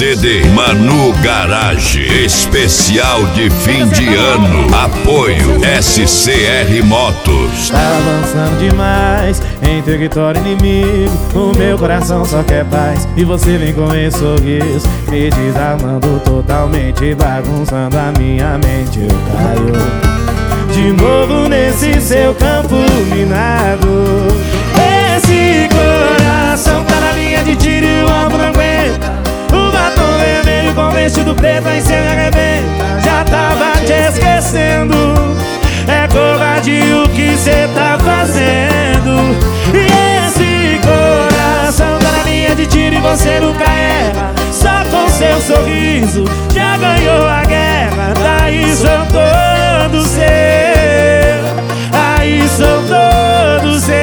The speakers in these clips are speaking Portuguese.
CD Manu Garage, especial de fim de ano. Apoio SCR Motos. Tá avançando demais em território inimigo. O meu coração só quer paz e você vem com esse sorriso me desarmando totalmente, bagunçando a minha mente. Eu caio de novo nesse seu campo minado. Esse coração tá na linha de tiro e o alvo não aguenta. O batom vermelho com vestido preto aí cê arrebenta. Já tava te esquecendo. É covardia o que cê tá fazendo. E esse coração tá na linha de tiro e você nunca erra. Só com seu sorriso já ganhou a guerra. Daí sou todo seu, aí sou todo seu.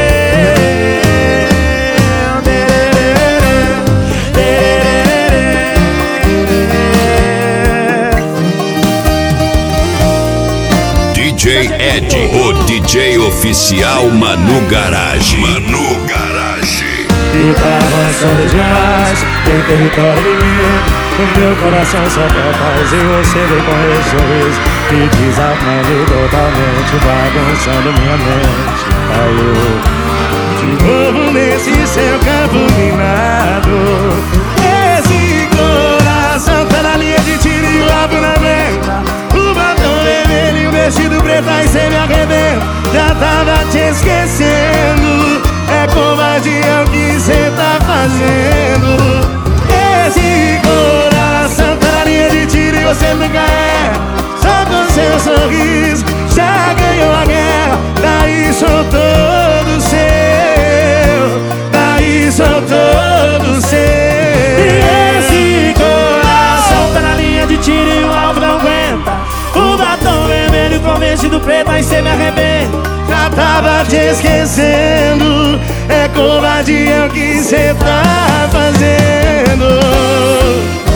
DJ Ed, o DJ oficial Manu Garage. Manu Garage. E tá avançando demais em território inimigo. O meu coração só quer paz e você vem com esse sorriso me desarmando totalmente, bagunçando minha mente. Caiu de novo nesse seu campo minado. Esse coração tá na linha de tiro e o alvo na venta. O batom vermelho e o vestido preto aí cê me arrebenta. Já tava te esquecendo. É covardia o que cê tá fazendo. Esse coração tá na linha de tiro e você nunca erra. Só com seu sorriso já ganhou a guerra. Daí sou todo seu, daí sou todo seu. E esse coração tá na linha de tiro e o alvo não aguenta. O batom vermelho com vestido preto aí cê me arrebenta. Já tava te esquecendo. É covardia o que cê tá fazendo.